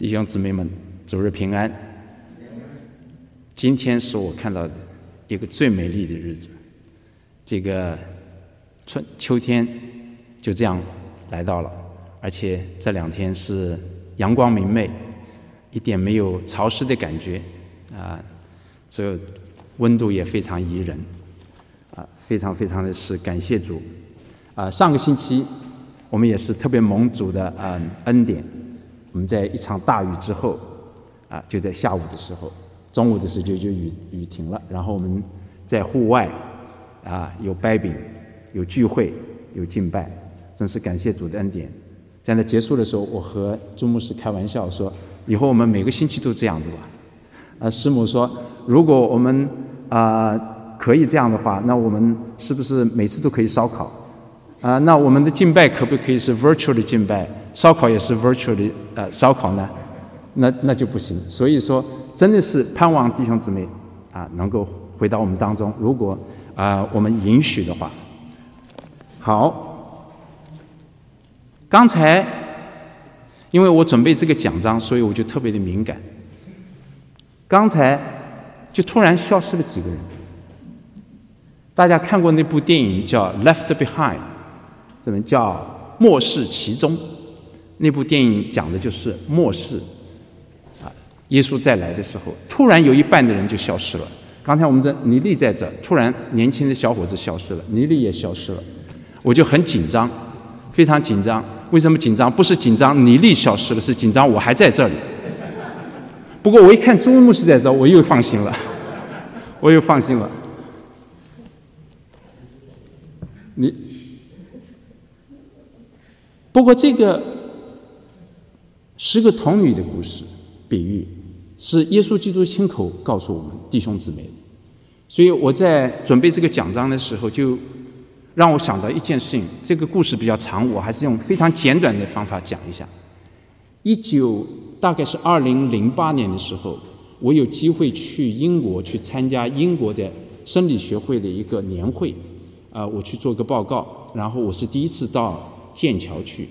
弟兄姊妹们，主日平安。今天是我看到的一个最美丽的日子，这个秋天就这样来到了，而且这2天是阳光明媚，一点没有潮湿的感觉这温度也非常宜人非常的是感谢主上个星期我们也是特别蒙主的恩典，我们在一场大雨之后就在下午的时候，中午的时候就雨停了，然后我们在户外有掰饼，有聚会，有敬拜，真是感谢主的恩典。在那结束的时候，我和朱牧师开玩笑说，以后我们每个星期都这样子吧。师母说，如果我们可以这样的话，那我们是不是每次都可以烧烤那我们的敬拜可不可以是 virtual 的敬拜，烧烤也是 virtual 的烧烤呢？那就不行。所以说真的是盼望弟兄姊妹能够回到我们当中，如果我们允许的话。好，刚才因为我准备这个讲章，所以我就特别的敏感。刚才就突然消失了几个人。大家看过那部电影叫 Left Behind， 这本叫末世其中。那部电影讲的就是末世耶稣再来的时候，突然有一半的人就消失了。刚才我们这尼利在这，突然年轻的小伙子消失了，尼利也消失了，我就很紧张，非常紧张。为什么紧张？不是紧张尼利消失了，是紧张我还在这里。不过我一看朱牧师在这，我又放心了，不过这个10个童女的故事比喻是耶稣基督亲口告诉我们弟兄姊妹的，所以我在准备这个讲章的时候，就让我想到一件事情。这个故事比较长，我还是用非常简短的方法讲一下。大概是2008年的时候，我有机会去英国去参加英国的生理学会的一个年会我去做个报告，然后我是第一次到剑桥去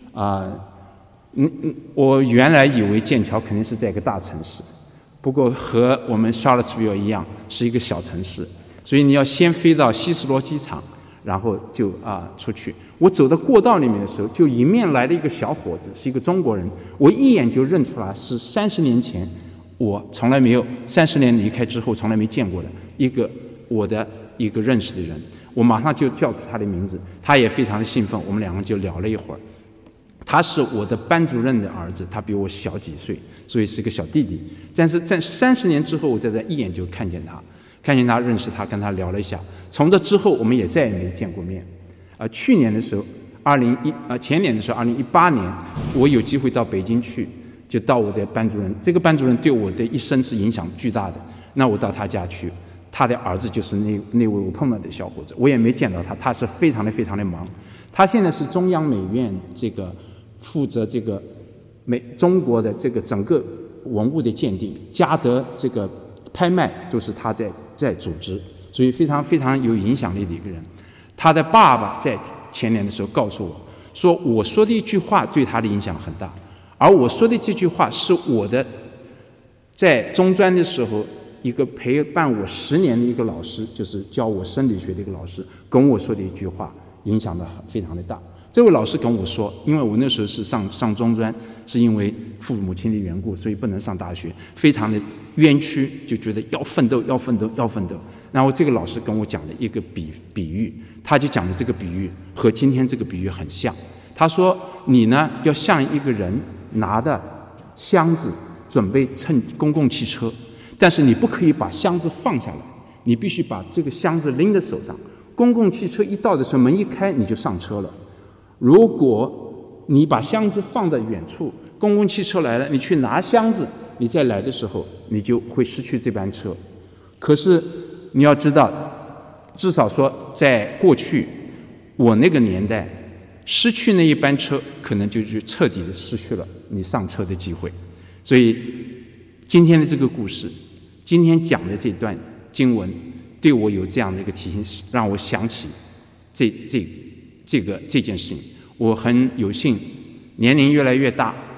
我原来以为剑桥肯定是在一个大城市，不过和我们 Charlottesville 一样是一个小城市，所以你要先飞到希斯罗机场，然后就出去。我走到过道里面的时候，就迎面来了一个小伙子，是一个中国人，我一眼就认出来是30年前我从来没有30年离开之后从来没见过的我的一个认识的人。我马上就叫出他的名字，他也非常的兴奋，我们2个就聊了一会儿。他是我的班主任的儿子，他比我小几岁，所以是个小弟弟。但是在30年之后，我在这一眼就看见他，认识他，跟他聊了一下。从这之后，我们也再也没见过面。去年的时候，前年的时候，2018年，我有机会到北京去，就到我的班主任。这个班主任对我的一生是影响巨大的。那我到他家去，他的儿子就是那位我碰到的小伙子，我也没见到他，他是非常的忙。他现在是中央美院这个负责这个中国的这个整个文物的鉴定，嘉德这个拍卖就是他在组织，所以非常有影响力的一个人。他的爸爸在前年的时候告诉我说，我说的一句话对他的影响很大，而我说的这句话是我的在中专的时候一个陪伴我10年的一个老师，就是教我生理学的一个老师跟我说的一句话，影响的非常的大。这位老师跟我说，因为我那时候是上中专，是因为父母亲的缘故，所以不能上大学，非常的冤屈，就觉得要奋斗。然后这个老师跟我讲了一个比喻，他就讲的这个比喻和今天这个比喻很像。他说你呢要像一个人拿的箱子准备乘公共汽车，但是你不可以把箱子放下来，你必须把这个箱子拎在手上。公共汽车一到的时候，门一开你就上车了。如果你把箱子放在远处，公共汽车来了，你去拿箱子，你再来的时候你就会失去这班车。可是你要知道，至少说在过去我那个年代，失去那一班车可能就彻底的失去了你上车的机会。所以今天的这个故事，今天讲的这段经文对我有这样的一个提醒，让我想起这件事情。我很有幸年龄越来越大，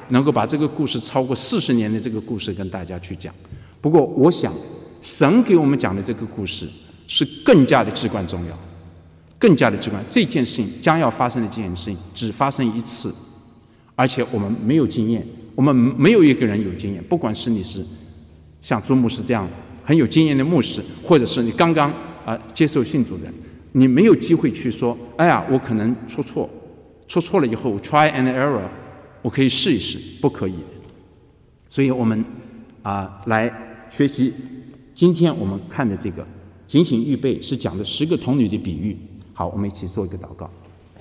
能够把这个故事超过40年的这个故事跟大家去讲。不过我想神给我们讲的这个故事是更加的至关重要，更加的至关。这件事情将要发生的这件事情只发生一次，而且我们没有经验，我们没有一个人有经验，不管是你是像朱牧师这样很有经验的牧师，或者是你刚刚接受信主的人，你没有机会去说哎呀我可能出错了以后 try and error， 我可以试一试，不可以。所以我们来学习今天我们看的这个警醒预备，是讲的10个童女的比喻。好，我们一起做一个祷告。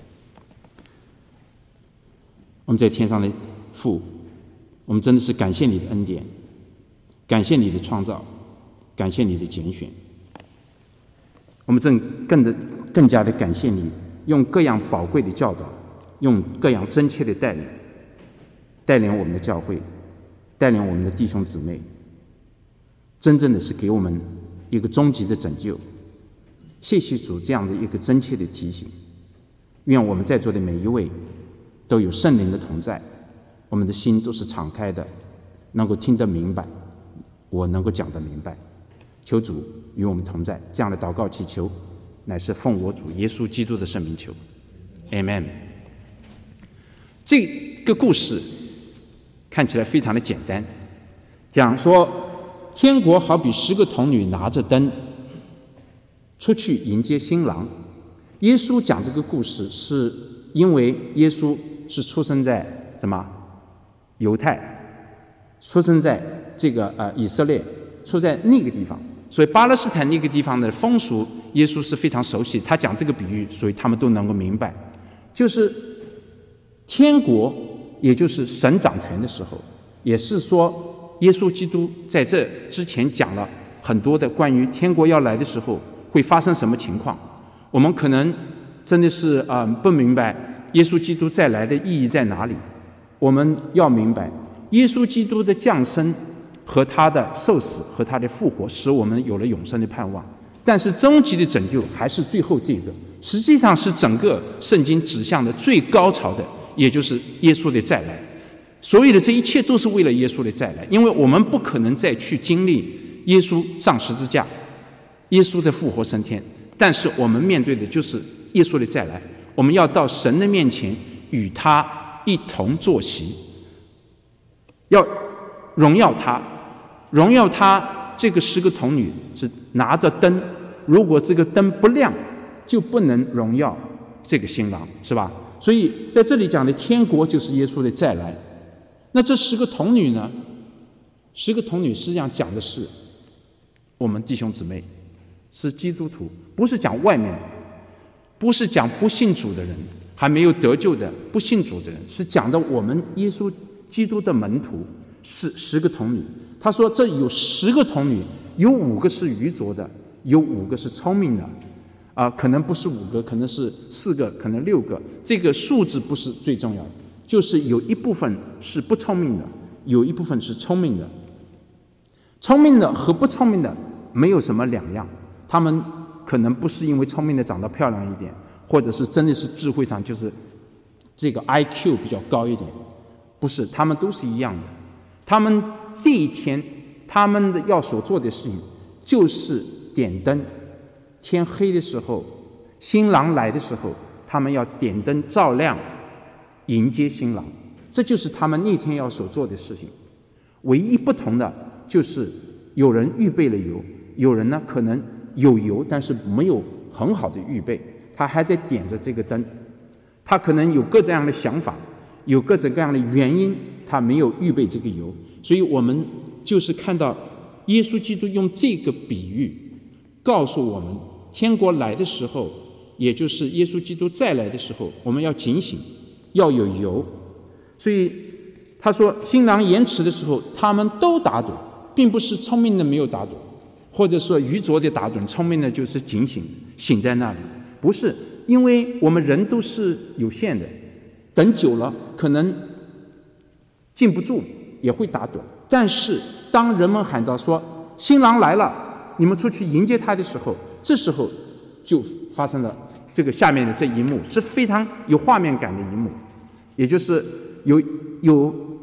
我们在天上的父，我们真的是感谢你的恩典，感谢你的创造，感谢你的拣选。我们更加的感谢你用各样宝贵的教导，用各样真切的带领我们的教会，带领我们的弟兄姊妹，真正的是给我们一个终极的拯救。谢谢主这样的一个真切的提醒。愿我们在座的每一位都有圣灵的同在，我们的心都是敞开的，能够听得明白，我能够讲得明白。求主与我们同在，这样的祷告祈求乃是奉我主耶稣基督的圣名求 Amen。 这个故事看起来非常的简单，讲说天国好比10个童女拿着灯出去迎接新郎。耶稣讲这个故事是因为耶稣是出生在犹太，出生在这个以色列，出在那个地方，所以巴勒斯坦那个地方的风俗耶稣是非常熟悉。他讲这个比喻，所以他们都能够明白，就是天国也就是神掌权的时候，也是说耶稣基督在这之前讲了很多的关于天国要来的时候会发生什么情况。我们可能真的是不明白耶稣基督再来的意义在哪里。我们要明白耶稣基督的降生和他的受死和他的复活使我们有了永生的盼望，但是终极的拯救还是最后这个，实际上是整个圣经指向的最高潮的，也就是耶稣的再来。所有的这一切都是为了耶稣的再来，因为我们不可能再去经历耶稣上十字架，耶稣的复活升天，但是我们面对的就是耶稣的再来，我们要到神的面前与他一同坐席，要荣耀他。荣耀他这个10个童女是拿着灯，如果这个灯不亮就不能荣耀这个新郎，是吧？所以在这里讲的天国就是耶稣的再来。那这10个童女呢，10个童女实际上讲的是我们弟兄姊妹，是基督徒，不是讲外面的，不是讲不信主的人，还没有得救的不信主的人，是讲的我们耶稣基督的门徒，是10个童女。他说这有10个童女，有5个是愚拙的，有5个是聪明的，可能不是5个，可能是4个，可能6个，这个数字不是最重要的，就是有一部分是不聪明的，有一部分是聪明的。聪明的和不聪明的没有什么两样，他们可能不是因为聪明的长得漂亮一点，或者是真的是智慧上就是这个 IQ 比较高一点，不是，他们都是一样的。他们这一天他们的要所做的事情就是点灯，天黑的时候，新郎来的时候，他们要点灯照亮迎接新郎，这就是他们那天要所做的事情。唯一不同的就是有人预备了油，有人呢可能有油但是没有很好的预备，他还在点着这个灯，他可能有各种各样的想法，有各种各样的原因，他没有预备这个油。所以我们就是看到耶稣基督用这个比喻告诉我们，天国来的时候，也就是耶稣基督再来的时候，我们要警醒，要有油。所以他说新郎延迟的时候他们都打盹，并不是聪明的没有打盹，或者说愚拙的打盹，聪明的就是警醒醒在那里，不是，因为我们人都是有限的，等久了可能禁不住也会打盹。但是当人们喊到说新郎来了，你们出去迎接他的时候，这时候就发生了这个下面的这一幕，是非常有画面感的一幕，也就是有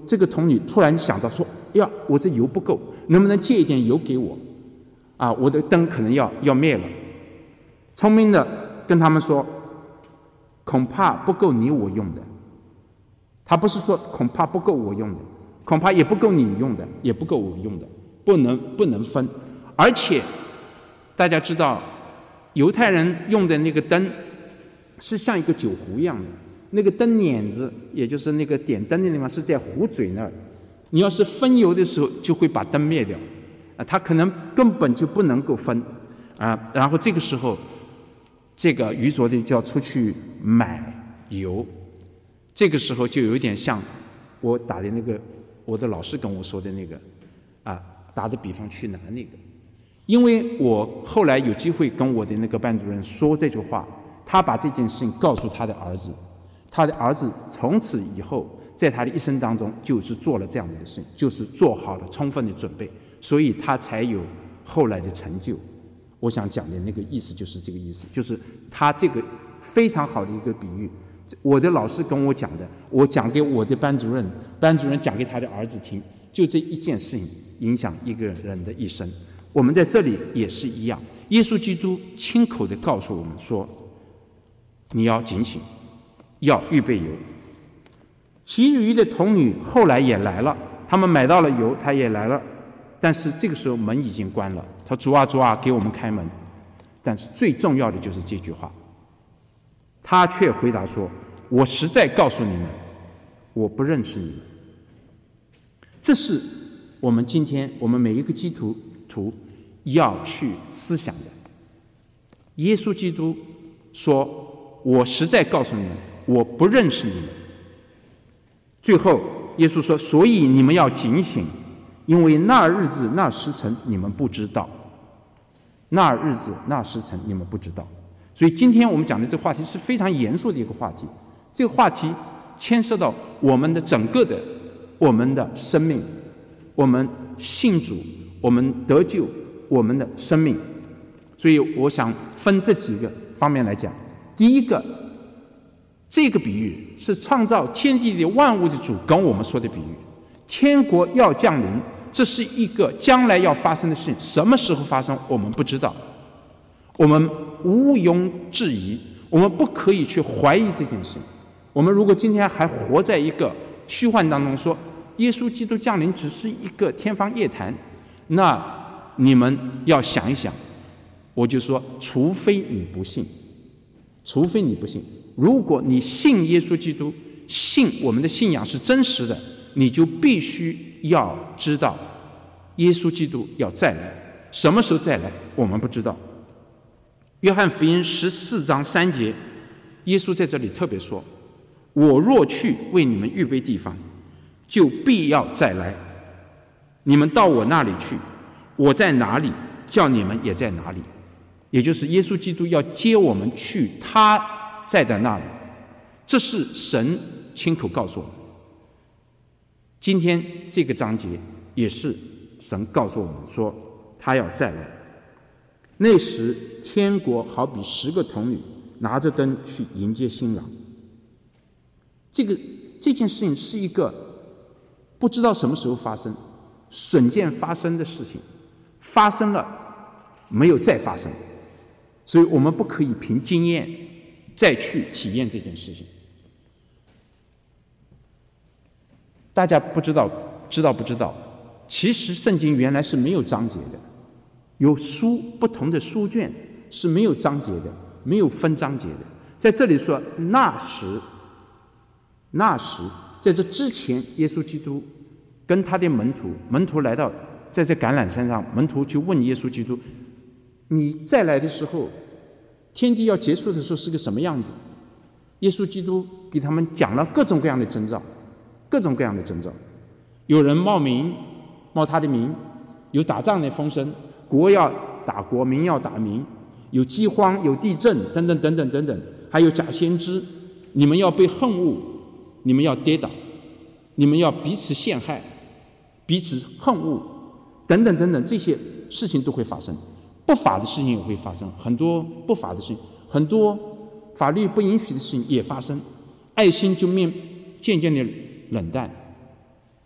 这个童女突然想到说：“呀，我这油不够，能不能借一点油给我？啊，我的灯可能要灭了。”聪明的跟他们说：“恐怕不够你我用的。”他不是说恐怕不够我用的，恐怕也不够你用的，也不够我用的，不能分。而且大家知道，犹太人用的那个灯是像一个酒壶一样的，那个灯捻子，也就是那个点灯的地方是在壶嘴那儿。你要是分油的时候，就会把灯灭掉，它可能根本就不能够分啊。然后这个时候，这个愚拙的就要出去买油。这个时候就有点像我打的那个，我的老师跟我说的那个，打的比方去拿那个。因为我后来有机会跟我的那个班主任说这句话，他把这件事情告诉他的儿子，他的儿子从此以后在他的一生当中就是做了这样子的事情，就是做好了充分的准备，所以他才有后来的成就。我想讲的那个意思就是这个意思，就是他这个非常好的一个比喻。我的老师跟我讲的，我讲给我的班主任，班主任讲给他的儿子听，就这一件事情影响一个人的一生。我们在这里也是一样，耶稣基督亲口的告诉我们说，你要警醒，要预备油。其余的童女后来也来了，他们买到了油，他也来了，但是这个时候门已经关了，他主啊主啊给我们开门。但是最重要的就是这句话，他却回答说，我实在告诉你们，我不认识你们。这是我们今天我们每一个基督徒要去思想的。耶稣基督说，我实在告诉你们，我不认识你们。最后耶稣说，所以你们要警醒，因为那日子那时辰你们不知道，那日子那时辰你们不知道。所以今天我们讲的这个话题是非常严肃的一个话题，这个话题牵涉到我们的整个的我们的生命，我们信主，我们得救，我们的生命。所以我想分这几个方面来讲。第一个，这个比喻是创造天地的万物的主跟我们说的比喻，天国要降临，这是一个将来要发生的事情，什么时候发生我们不知道，我们毋庸置疑，我们不可以去怀疑这件事。我们如果今天还活在一个虚幻当中，说耶稣基督降临只是一个天方夜谭，那你们要想一想。我就说，除非你不信，除非你不信。如果你信耶稣基督，信我们的信仰是真实的，你就必须要知道耶稣基督要再来，什么时候再来我们不知道。约翰福音14章3节，耶稣在这里特别说，我若去为你们预备地方，就必要再来，你们到我那里去，我在哪里，叫你们也在哪里。也就是耶稣基督要接我们去他在的那里，这是神亲口告诉我们。今天这个章节也是神告诉我们说他要再来，那时天国好比10个童女拿着灯去迎接新郎。这件事情是一个不知道什么时候发生，瞬间发生的事情，发生了没有再发生，所以我们不可以凭经验再去体验这件事情。大家不知道不知道，其实圣经原来是没有章节的，有不同的书卷是没有章节的，没有分章节的。在这里说那时，在这之前，耶稣基督跟他的门徒来到在这橄榄山上，门徒就问耶稣基督，你再来的时候，天地要结束的时候是个什么样子？耶稣基督给他们讲了各种各样的征兆，各种各样的征兆。有人冒他的名，有打仗的风声，国要打国，民要打民，有饥荒，有地震，等等等等等等，还有假先知，你们要被恨恶，你们要跌倒，你们要彼此陷害，彼此恨恶，等等等等，这些事情都会发生。不法的事情也会发生，很多不法的事情，很多法律不允许的事情也发生，爱心就渐渐的冷淡。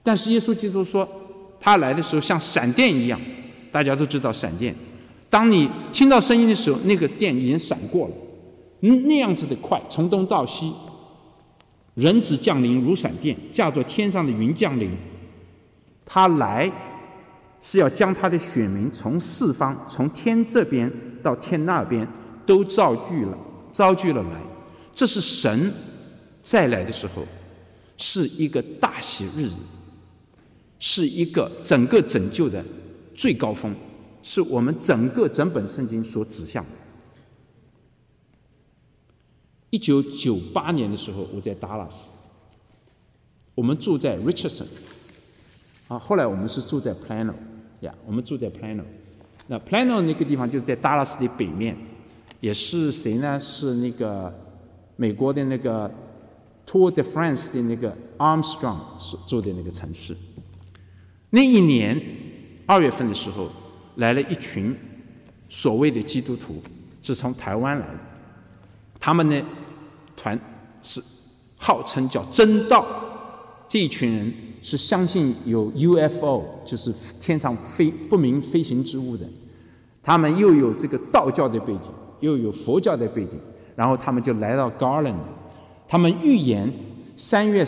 但是耶稣基督说他来的时候像闪电一样，大家都知道闪电，当你听到声音的时候，那个电已经闪过了，那样子的快，从东到西。人子降临如闪电，驾着天上的云降临。他来是要将他的选民从四方，从天这边到天那边都招聚了来。这是神再来的时候，是一个大喜日子，是一个整个拯救的最高峰，是我们整本圣经所指向的。1998年的时候，我在达拉斯，我们住在 Richardson， 后来我们是住在 Plano， 我们住在 Plano。那 Plano 那个地方就是在达拉斯的北面，也是谁呢？是那个美国的那个 Tour de France 的那个 Armstrong 住的那个城市。那一年2月份的时候，来了一群所谓的基督徒，是从台湾来的。他们的团是号称叫真道，这一群人是相信有 UFO， 就是天上不明飞行之物的。他们又有这个道教的背景，又有佛教的背景，然后他们就来到 Garland， 他们预言3月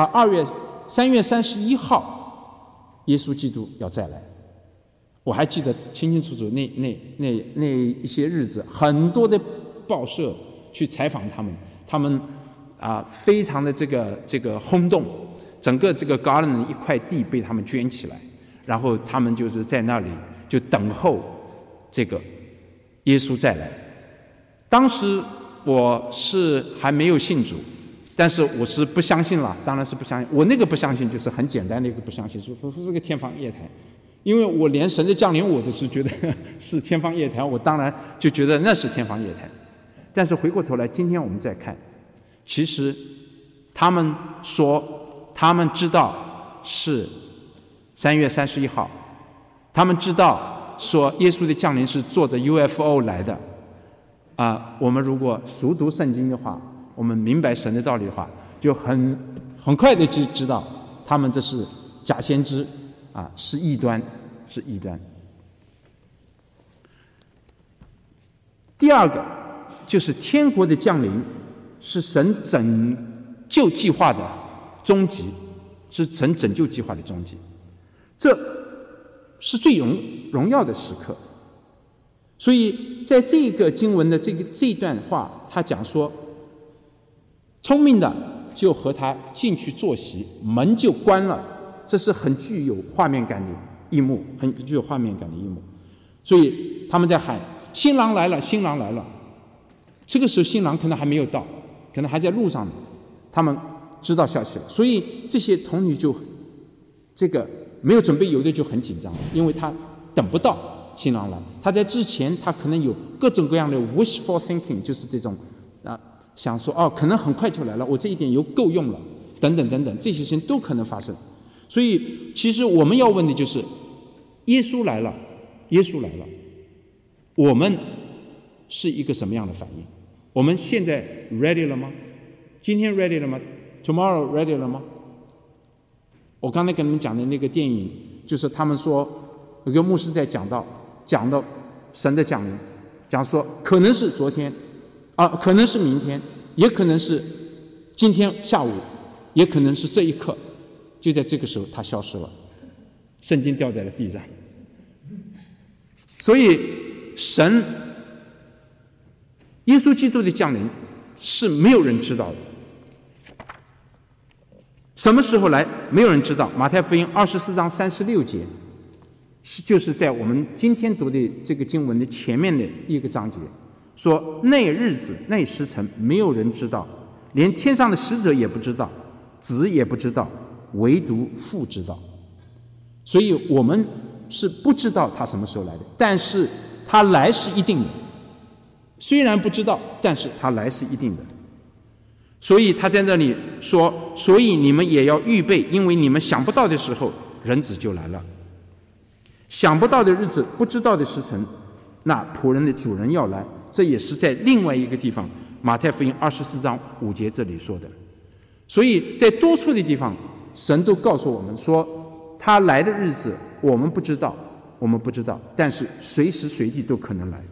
31号，耶稣基督要再来。我还记得清清楚楚，那一些日子，很多的报社去采访他们非常的这个轰动，整个这个 Garland 一块地被他们捐起来，然后他们就是在那里就等候这个耶稣再来。当时我是还没有信主，但是我是不相信了，当然是不相信。我那个不相信就是很简单的一个不相信，说是个天方夜谭。因为我连神的降临我都是觉得是天方夜谭，我当然就觉得那是天方夜谭。但是回过头来，今天我们再看，其实他们说他们知道是3月31号，他们知道说耶稣的降临是坐着 UFO 来的。我们如果熟读圣经的话，我们明白神的道理的话，就很快的就知道他们这是假先知，是异端。第二个就是天国的降临是神拯救计划的终极，是神拯救计划的终极，这是最荣耀的时刻。所以在这个经文的这一段话，他讲说，聪明的就和他进去坐席，门就关了。这是很具有画面感的一幕，所以他们在喊新郎来了，新郎来了。这个时候新郎可能还没有到，可能还在路上呢，他们知道消息了。所以这些童女就这个没有准备油的就很紧张，因为他等不到新郎来。他在之前他可能有各种各样的 wishful thinking， 就是这种想说可能很快就来了，我这一点油够用了，等等等等，这些事情都可能发生。所以其实我们要问的就是耶稣来了，我们是一个什么样的反应？我们现在 ready 了吗？今天 ready 了吗？ Tomorrow ready 了吗？我刚才跟你们讲的那个电影，就是他们说有个牧师在讲到神的降临，讲说可能是昨天可能是明天，也可能是今天下午，也可能是这一刻。就在这个时候他消失了，圣经掉在了地上。所以耶稣基督的降临是没有人知道的，什么时候来没有人知道。马太福音24章36节就是在我们今天读的这个经文的前面的一个章节，说那日子那时辰没有人知道，连天上的使者也不知道，子也不知道，唯独父知道。所以我们是不知道他什么时候来的，但是他来是一定的。虽然不知道，但是他来是一定的。所以他在那里说，所以你们也要预备，因为你们想不到的时候，人子就来了。想不到的日子，不知道的时辰，那仆人的主人要来。这也是在另外一个地方，马太福音24章5节这里说的。所以在多处的地方神都告诉我们说，他来的日子我们不知道，但是随时随地都可能来。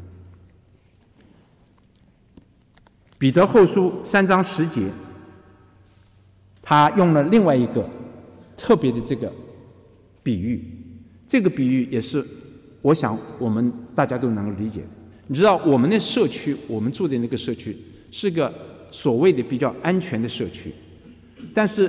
彼得后书3章10节，他用了另外一个特别的这个比喻，这个比喻也是我想我们大家都能够理解的。你知道我们的社区，我们住的那个社区是个所谓的比较安全的社区，但是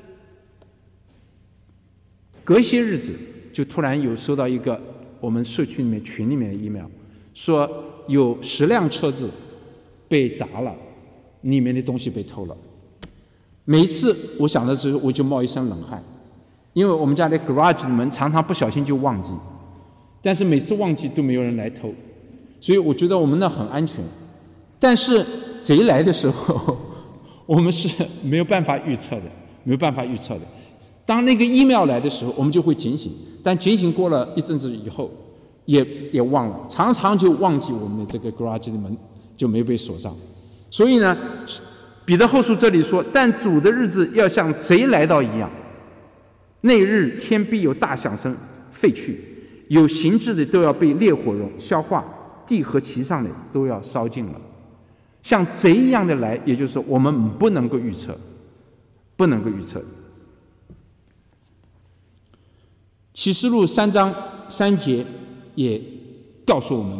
隔一些日子就突然有收到一个我们社区里面群里面的 email， 说有10辆车子被砸了，里面的东西被偷了。每一次我想的时候，我就冒一身冷汗，因为我们家的 garage 的门常常不小心就忘记，但是每次忘记都没有人来偷，所以我觉得我们那很安全。但是贼来的时候，我们是没有办法预测的。当那个 email 来的时候，我们就会警醒，但警醒过了一阵子以后，也忘了，常常就忘记我们的这个 garage 的门就没被锁上。所以呢，彼得后书这里说，但主的日子要像贼来到一样，那日天必有大响声废去，有形质的都要被烈火融消化，地和其上的都要烧尽了。像贼一样的来，也就是我们不能够预测。启示录3章3节也告诉我们，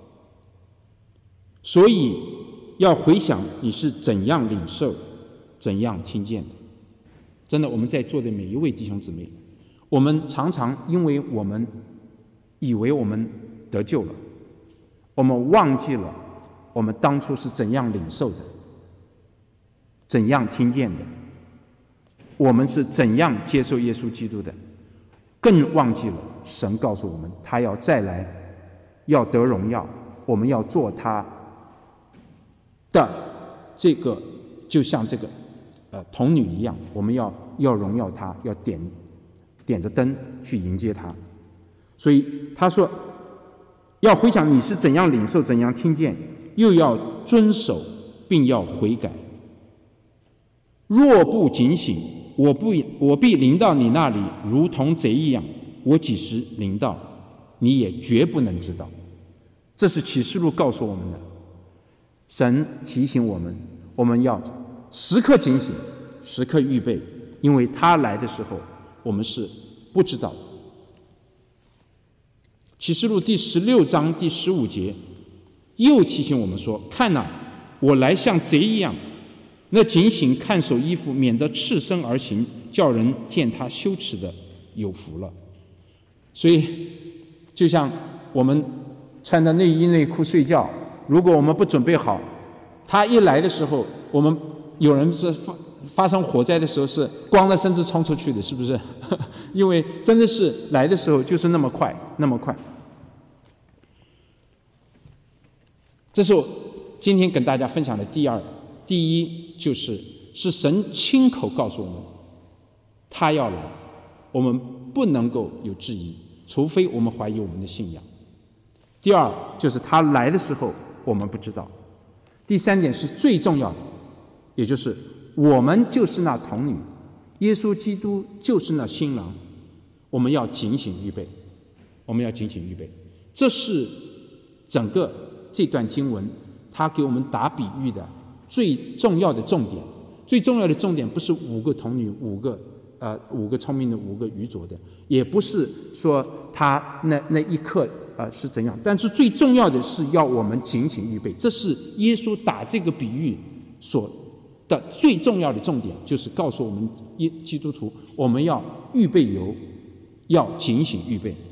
所以要回想你是怎样领受、怎样听见的。真的，我们在座的每一位弟兄姊妹，我们常常因为我们以为我们得救了，我们忘记了我们当初是怎样领受的，怎样听见的，我们是怎样接受耶稣基督的，更忘记了神告诉我们他要再来，要得荣耀，我们要做他的这个，就像这个童女一样，我们要荣耀他，要点着灯去迎接他。所以他说要回想你是怎样领受、怎样听见，又要遵守，并要悔改。若不警醒，我必临到你那里，如同贼一样。我几时临到，你也绝不能知道。这是启示录告诉我们的。神提醒我们，我们要时刻警醒，时刻预备，因为他来的时候，我们是不知道的。启示录第16章第15节又提醒我们说，看哪，我来像贼一样，那警醒看守衣服，免得赤身而行，叫人见他羞耻的有福了。所以就像我们穿着内衣内裤睡觉，如果我们不准备好，他一来的时候，我们有人是发生火灾的时候是光着身子冲出去的，是不是？因为真的是来的时候就是那么快。这是我今天跟大家分享的第一就是神亲口告诉我们他要来，我们不能够有质疑，除非我们怀疑我们的信仰。第二就是他来的时候我们不知道。第三点是最重要的，也就是我们就是那童女，耶稣基督就是那新郎，我们要警醒预备。这是整个这段经文他给我们打比喻的最重要的重点。最重要的重点不是5个童女，5个聪明的，5个愚拙的，也不是说他那一刻是怎样，但是最重要的是要我们警醒预备。这是耶稣打这个比喻所的最重要的重点，就是告诉我们基督徒，我们要预备油，要警醒预备。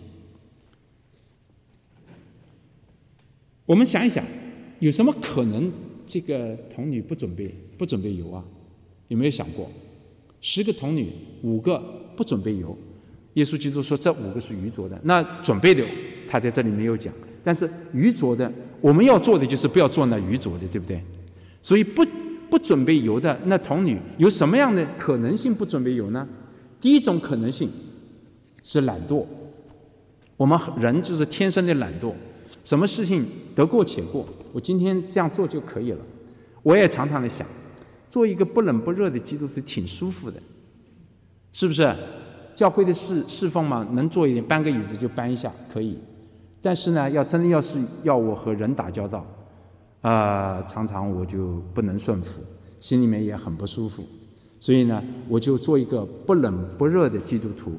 我们想一想，有什么可能这个童女不准备油啊？有没有想过10个童女5个不准备油？耶稣基督说这5个是愚拙的，那准备的他在这里没有讲，但是愚拙的我们要做的就是不要做那愚拙的，对不对？所以不准备油的那童女有什么样的可能性不准备油呢？第一种可能性是懒惰，我们人就是天生的懒惰，什么事情得过且过，我今天这样做就可以了。我也常常的想，做一个不冷不热的基督徒挺舒服的， 是不是？教会的侍奉嘛，能坐一点，搬个椅子就搬一下可以。但是呢，真的要我和人打交道，常常我就不能顺服，心里面也很不舒服。所以呢，我就做一个不冷不热的基督徒。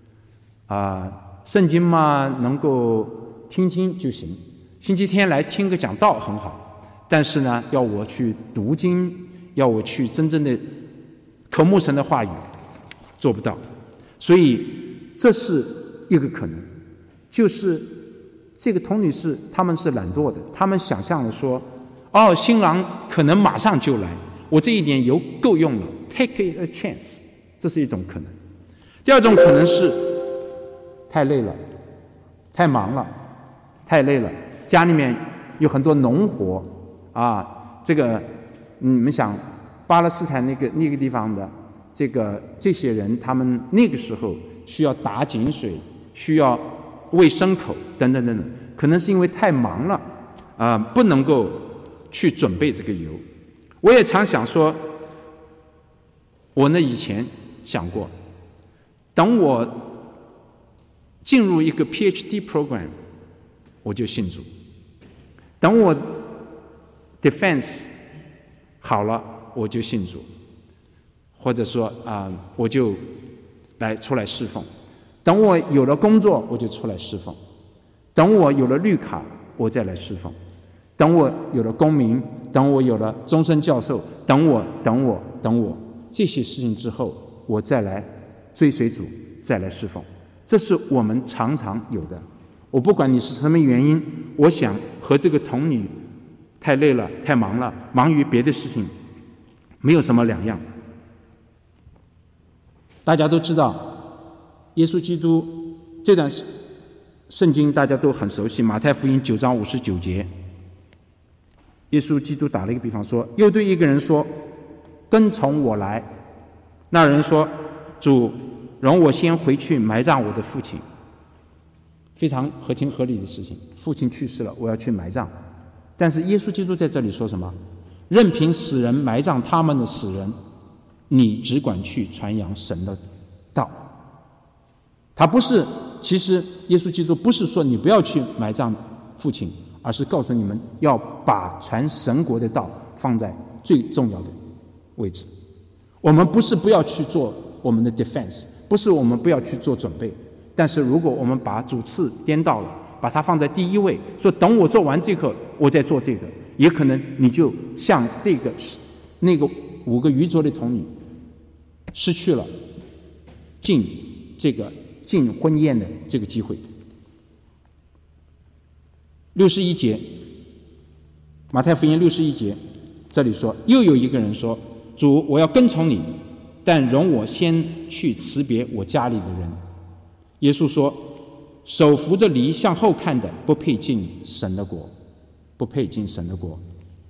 圣经嘛，能够听听就行。星期天来听个讲道很好，但是呢，要我去读经，要我去真正的渴慕神的话语，做不到。所以这是一个可能，就是这个童女士他们是懒惰的，他们想象的说，新郎可能马上就来，我这一点油够用了 ，take a chance， 这是一种可能。第二种可能是太累了，太忙了，太累了，家里面有很多农活这个你们想巴勒斯坦那个地方的这些人，他们那个时候需要打井水，需要喂牲口等等等等，可能是因为太忙了不能够去准备这个油。我也常想说，我以前想过，等我进入一个 PhD program， 我就信主；等我 defense 好了，我就信主。或者说我就出来侍奉。等我有了工作，我就出来侍奉。等我有了绿卡，我再来侍奉。等我有了公民，等我有了终身教授，等我这些事情之后，我再来追随主，再来侍奉。这是我们常常有的。我不管你是什么原因，我想和这个童女太累了，太忙了，忙于别的事情，没有什么两样。大家都知道，耶稣基督这段圣经大家都很熟悉，马太福音9章59节，耶稣基督打了一个比方说，又对一个人说，跟从我来。那人说，主，容我先回去埋葬我的父亲。非常合情合理的事情，父亲去世了，我要去埋葬。但是耶稣基督在这里说什么？任凭死人埋葬他们的死人，你只管去传扬神的道。他不是，其实耶稣基督不是说你不要去埋葬父亲，而是告诉你们要把传神国的道放在最重要的位置。我们不是不要去做我们的 defense， 不是我们不要去做准备，但是如果我们把主次颠倒了，把它放在第一位，说等我做完这个我再做这个，也可能你就像那个5个愚拙的童女失去了进婚宴的这个机会。61节，马太福音61节，这里说，又有一个人说，主，我要跟从你，但容我先去辞别我家里的人。耶稣说，手扶着犁向后看的，不配进神的国，不配进神的国。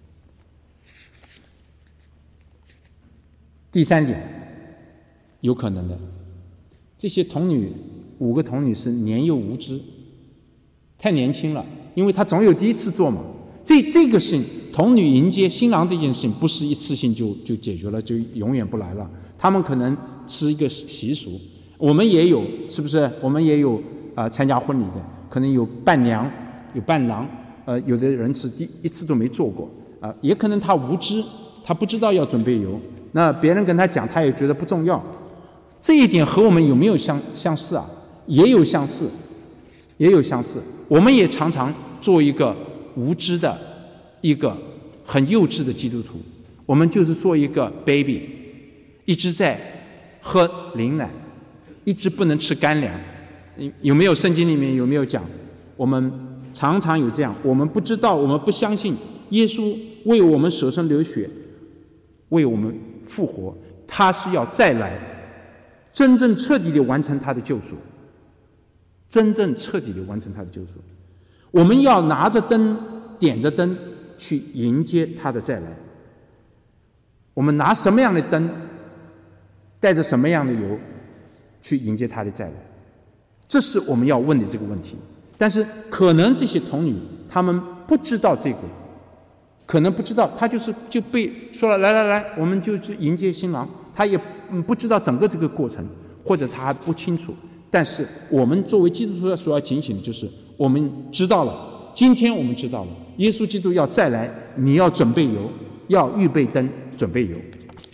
第3点，有可能的，这些童女5个童女是年幼无知，太年轻了，因为她总有第一次做嘛。这个事，童女迎接新郎这件事情不是一次性就解决了，就永远不来了。他们可能是一个习俗，我们也有，是不是？我们也有参加婚礼的，可能有伴娘，有伴郎，有的人是一次都没做过，也可能他无知，他不知道要准备油，那别人跟他讲，他也觉得不重要。这一点和我们有没有相似啊？也有相似，也有相似。我们也常常做一个无知的、一个很幼稚的基督徒，我们就是做一个 baby， 一直在喝灵奶，一直不能吃干粮。有没有圣经里面有没有讲？我们常常有这样，我们不知道，我们不相信耶稣为我们舍身流血，为我们复活，他是要再来，真正彻底地完成他的救赎，真正彻底地完成他的救赎。我们要拿着灯，点着灯去迎接他的再来。我们拿什么样的灯，带着什么样的油去迎接他的再来，这是我们要问的这个问题。但是可能这些童女她们不知道这个，可能不知道，她就被说了来，我们就去迎接新郎，她也不知道整个这个过程。 或者他还不清楚。但是我们作为基督徒所要警醒的就是，我们知道了，今天我们知道了，耶稣基督要再来，你要准备油，要预备灯，准备油。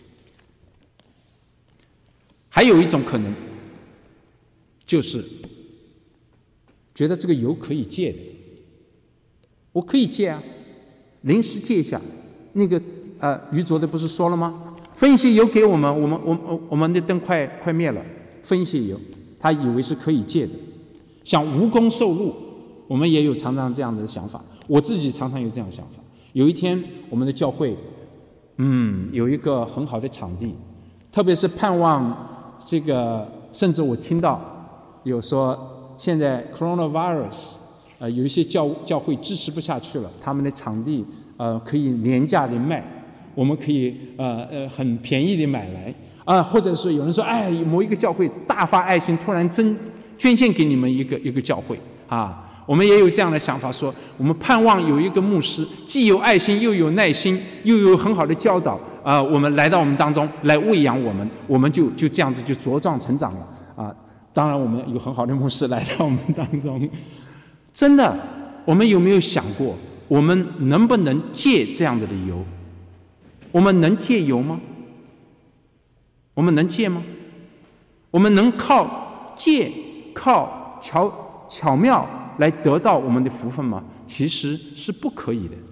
还有一种可能，就是觉得这个油可以戒的，我可以戒啊，临时戒一下。那个于卓的不是说了吗？分一些油给我们，我们的灯快灭了，分一些油，他以为是可以戒的，想无功受禄。我们也有常常这样的想法，我自己常常有这样的想法。有一天，我们的教会，有一个很好的场地，特别是盼望这个，甚至我听到有说，现在 coronavirus，有一些教会支持不下去了，他们的场地可以廉价的卖，我们可以很便宜的买来或者是有人说，某一个教会大发爱心，突然捐献给你们一个教会我们也有这样的想法，说我们盼望有一个牧师既有爱心又有耐心又有很好的教导我们来到我们当中来喂养我们就这样子就茁壮成长了当然我们有很好的牧师来到我们当中。真的，我们有没有想过，我们能不能戒这样子的油？我们能戒油吗？我们能戒吗？我们能靠巧妙来得到我们的福分吗？其实是不可以的，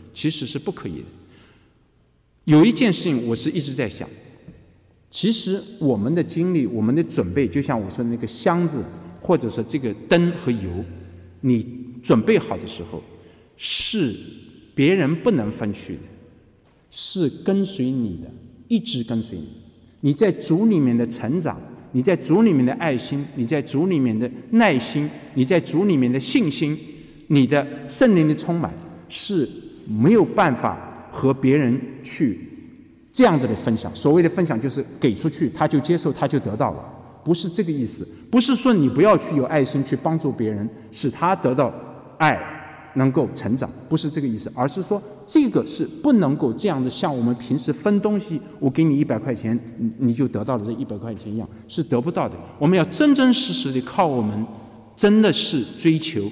有一件事情我是一直在想，其实我们的精力，我们的准备，就像我说的那个箱子，或者说这个灯和油，你准备好的时候，是别人不能分去的，是跟随你的，一直跟随你。你在主里面的成长，你在主里面的爱心，你在主里面的耐心，你在主里面的信心，你的圣灵的充满，是没有办法和别人去这样子的分享。所谓的分享就是给出去，他就接受，他就得到了，不是这个意思。不是说你不要去有爱心去帮助别人，使他得到爱能够成长，不是这个意思，而是说这个是不能够这样子像我们平时分东西，我给你100块钱，你就得到了这100块钱一样，是得不到的。我们要真真实实的靠我们真的是追求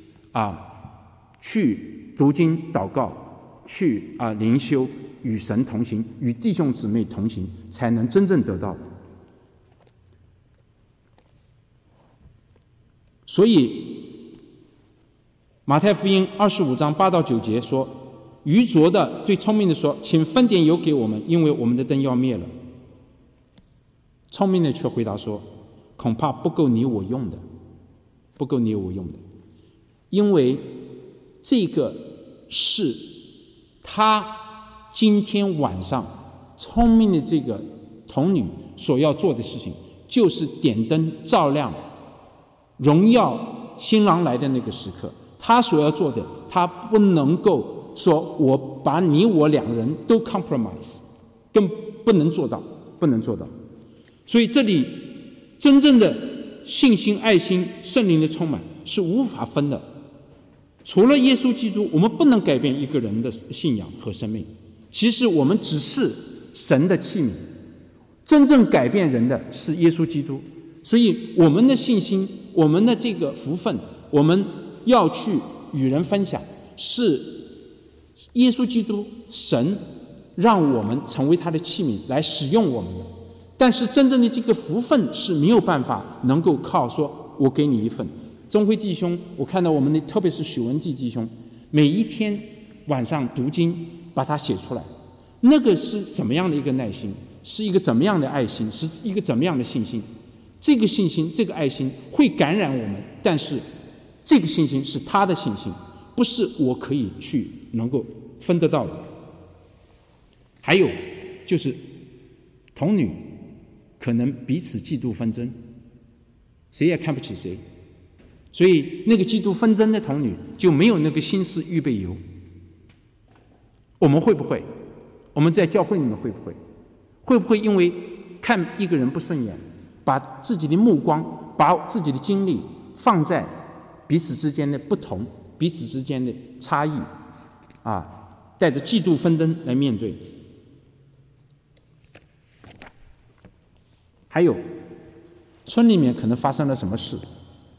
去读经祷告，去灵修，与神同行，与弟兄姊妹同行，才能真正得到的。所以马太福音25章8到9节说，愚拙的对聪明的说，请分点油给我们，因为我们的灯要灭了。聪明的却回答说，恐怕不够你我用的，因为这个是他今天晚上聪明的这个童女所要做的事情，就是点灯照亮荣耀新郎来的那个时刻。他所要做的，他不能够说我把你我两个人都 compromise， 更不能做到。所以这里真正的信心、爱心、圣灵的充满是无法分的。除了耶稣基督，我们不能改变一个人的信仰和生命。其实我们只是神的器皿，真正改变人的是耶稣基督。所以我们的信心，我们的这个福分，我们要去与人分享，是耶稣基督神让我们成为他的器皿来使用我们的。但是真正的这个福分是没有办法能够靠说我给你一份。中辉弟兄，我看到我们的特别是许文弟弟兄，每一天晚上读经把它写出来，那个是怎么样的一个耐心，是一个怎么样的爱心，是一个怎么样的信心。这个信心，这个爱心会感染我们，但是这个信心是他的信心，不是我可以去能够分得到的。还有就是童女可能彼此嫉妒纷争，谁也看不起谁，所以那个嫉妒纷争的童女就没有那个心思预备油。我们会不会？我们在教会里面会不会？会不会因为看一个人不顺眼，把自己的目光，把自己的精力放在彼此之间的不同，彼此之间的差异带着嫉妒纷争来面对？还有村里面可能发生了什么事，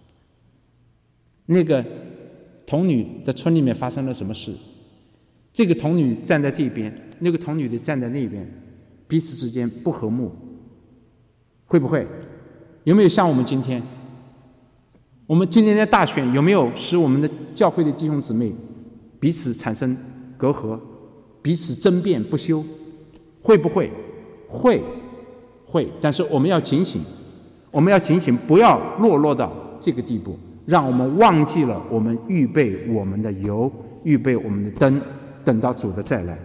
那个童女的村里面发生了什么事，这个童女站在这边，那个童女的站在那边，彼此之间不和睦，会不会？有没有像我们今天的大选，有没有使我们的教会的弟兄姊妹彼此产生隔阂，彼此争辩不休？会不会？会，但是我们要警醒，不要落到这个地步，让我们忘记了我们预备我们的油，预备我们的灯，等到主的再来。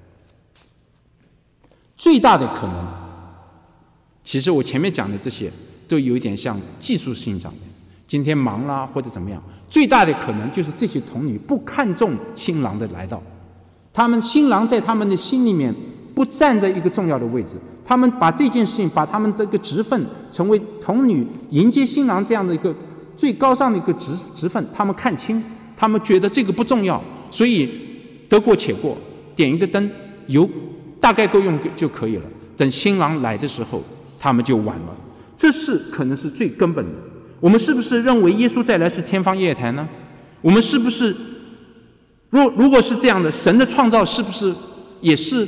最大的可能，其实我前面讲的这些都有一点像技术性上的，今天忙啦或者怎么样，最大的可能就是这些童女不看重新郎的来到，他们新郎在他们的心里面不站在一个重要的位置，他们把这件事情，把他们的一个职分，成为童女迎接新郎这样的一个最高尚的一个职分，他们看清，他们觉得这个不重要，所以得过且过，点一个灯，油大概够用就可以了，等新郎来的时候他们就晚了。这是可能是最根本的。我们是不是认为耶稣再来是天方夜谭呢？我们是不是如果是这样的，神的创造是不是也是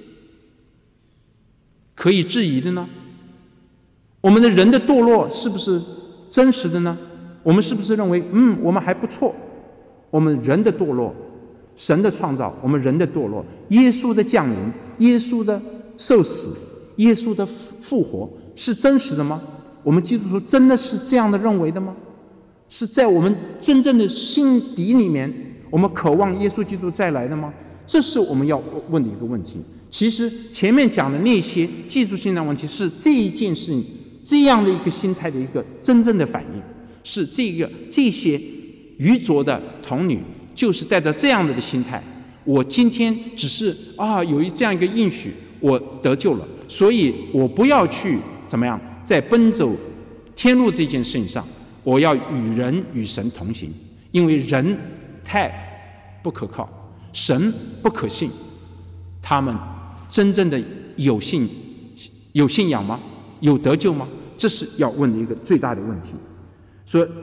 可以质疑的呢？我们的人的堕落是不是真实的呢？我们是不是认为我们还不错？我们人的堕落，神的创造，我们人的堕落，耶稣的降临，耶稣的受死，耶稣的复活是真实的吗？我们基督徒真的是这样的认为的吗？是在我们真正的心底里面，我们渴望耶稣基督再来的吗？这是我们要问的一个问题。其实前面讲的那些技术性的问题，是这一件事情这样的一个心态的一个真正的反应，是这些愚拙的童女就是带着这样的心态，我今天只是有这样一个应许，我得救了，所以我不要去怎么样在奔走天路这件事情上，我要与人与神同行，因为人太不可靠，神不可信。他们真正的有信仰吗？有得救吗？这是要问的一个最大的问题。所以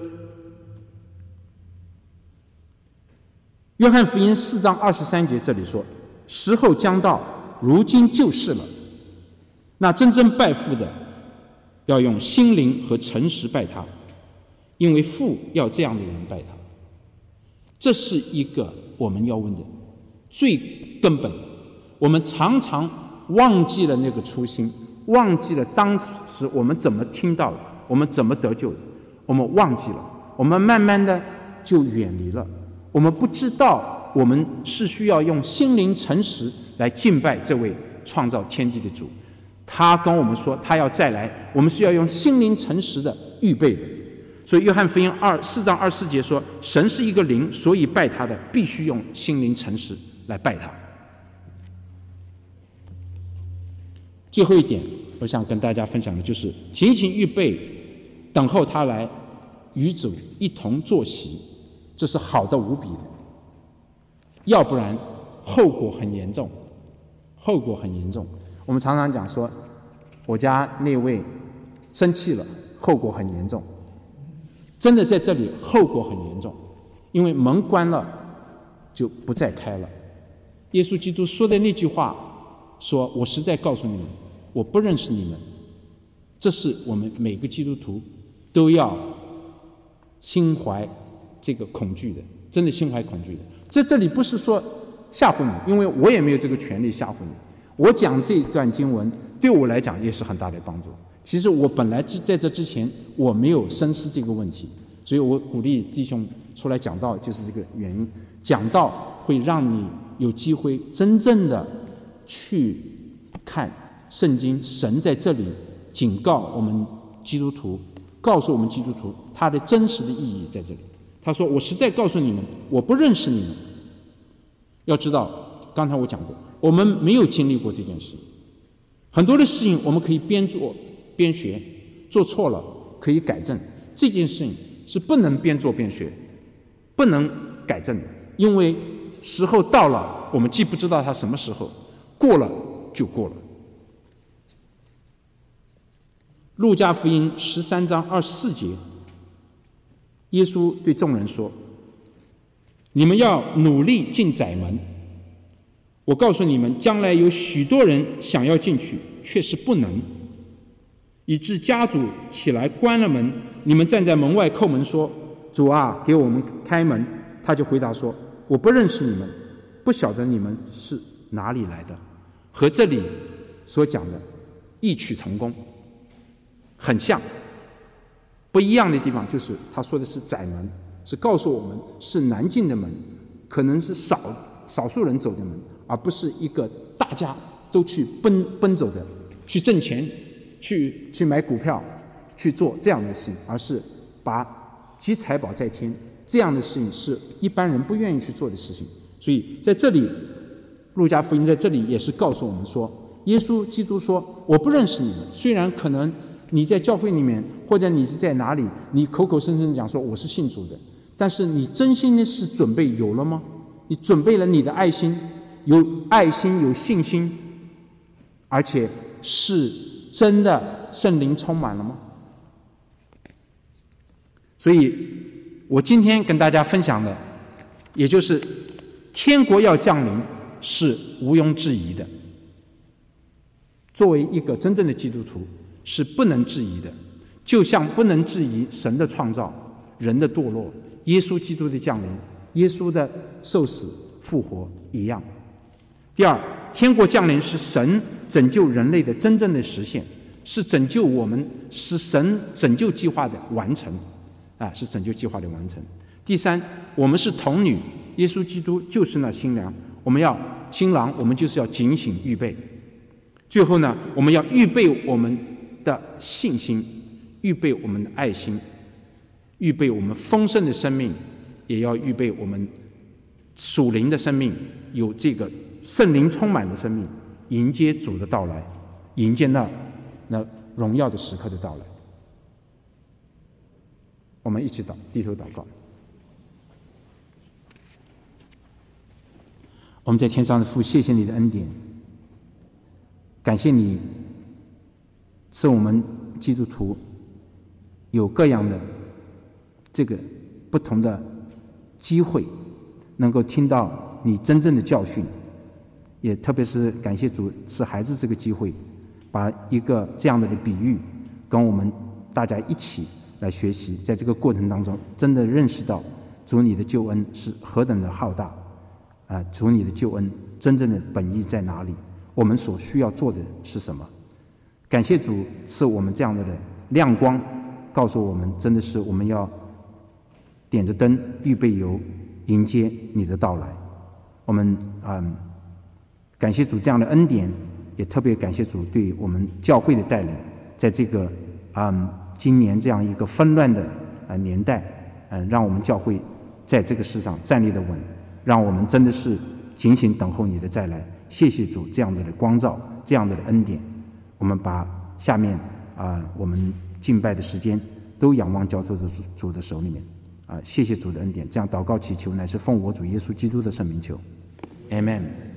约翰福音4章23节这里说，时候将到，如今就是了，那真正拜父的要用心灵和诚实拜他，因为父要这样的人拜他。这是一个我们要问的最根本的。我们常常忘记了那个初心，忘记了当时我们怎么听到的，我们怎么得救的，我们忘记了，我们慢慢的就远离了。我们不知道我们是需要用心灵诚实来敬拜这位创造天地的主，他跟我们说他要再来，我们是要用心灵诚实的预备的。所以约翰福音4章24节说，神是一个灵，所以拜他的必须用心灵诚实来拜他。最后一点我想跟大家分享的就是勤勤预备，等候他来与主一同坐席，这是好的无比的，要不然后果很严重。我们常常讲说，我家那位生气了，后果很严重。真的在这里后果很严重，因为门关了就不再开了。耶稣基督说的那句话说，我实在告诉你们，我不认识你们。这是我们每个基督徒都要心怀这个恐惧的，真的心怀恐惧的。在这里不是说吓唬你，因为我也没有这个权利吓唬你。我讲这段经文对我来讲也是很大的帮助。其实我本来在这之前我没有深思这个问题，所以我鼓励弟兄出来讲道，就是这个原因。讲道会让你有机会真正的去看圣经，神在这里警告我们基督徒，告诉我们基督徒他的真实的意义在这里。他说，我实在告诉你们，我不认识你们。要知道刚才我讲过，我们没有经历过这件事，很多的事情我们可以边做边学，做错了可以改正，这件事情是不能边做边学，不能改正的，因为时候到了，我们既不知道它什么时候，过了就过了。 路加福音13章24节，耶稣对众人说：你们要努力进窄门，我告诉你们，将来有许多人想要进去，却是不能，以致家主起来关了门，你们站在门外叩门说：主啊，给我们开门。他就回答说：我不认识你们，不晓得你们是哪里来的。和这里所讲的异曲同工，很像。不一样的地方就是他说的是窄门，是告诉我们是难进的门，可能是少数人走的门，而不是一个大家都去奔走的，去挣钱，去买股票，去做这样的事情，而是把积财宝在天这样的事情是一般人不愿意去做的事情。所以在这里，路加福音在这里也是告诉我们说，耶稣基督说：我不认识你们。虽然可能你在教会里面，或者你是在哪里，你口口声声讲说我是信主的，但是你真心的是准备有了吗？你准备了你的爱心，有爱心，有信心，而且是真的圣灵充满了吗？所以我今天跟大家分享的，也就是天国要降临是毋庸置疑的，作为一个真正的基督徒是不能质疑的，就像不能质疑神的创造、人的堕落、耶稣基督的降临、耶稣的受死复活一样。第二，天国降临是神拯救人类的真正的实现，是拯救我们，是神拯救计划的完成，是拯救计划的完成。第三，我们是童女，耶稣基督就是那新娘，新郎，我们就是要警醒预备。最后呢，我们要预备我们的信心，预备我们的爱心，预备我们丰盛的生命，也要预备我们属灵的生命，有这个圣灵充满的生命，迎接主的到来，迎接那荣耀的时刻的到来。我们一起低头祷告。我们在天上的父，谢谢你的恩典，感谢你赐我们基督徒有各样的这个不同的机会，能够听到你真正的教训，也特别是感谢主赐孩子这个机会，把一个这样的比喻跟我们大家一起来学习，在这个过程当中真的认识到主你的救恩是何等的浩大，主你的救恩真正的本意在哪里，我们所需要做的是什么。感谢主赐我们这样的亮光，告诉我们真的是我们要点着灯预备油，迎接你的到来。我们感谢主这样的恩典，也特别感谢主对我们教会的带领，在这个今年这样一个纷乱的年代，让我们教会在这个世上站立得稳，让我们真的是警醒等候你的再来。谢谢主这样子的光照，这样子的恩典。我们把下面我们敬拜的时间都仰望交托在主的手里面。谢谢主的恩典，这样祷告祈求乃是奉我主耶稣基督的圣名求 Amen。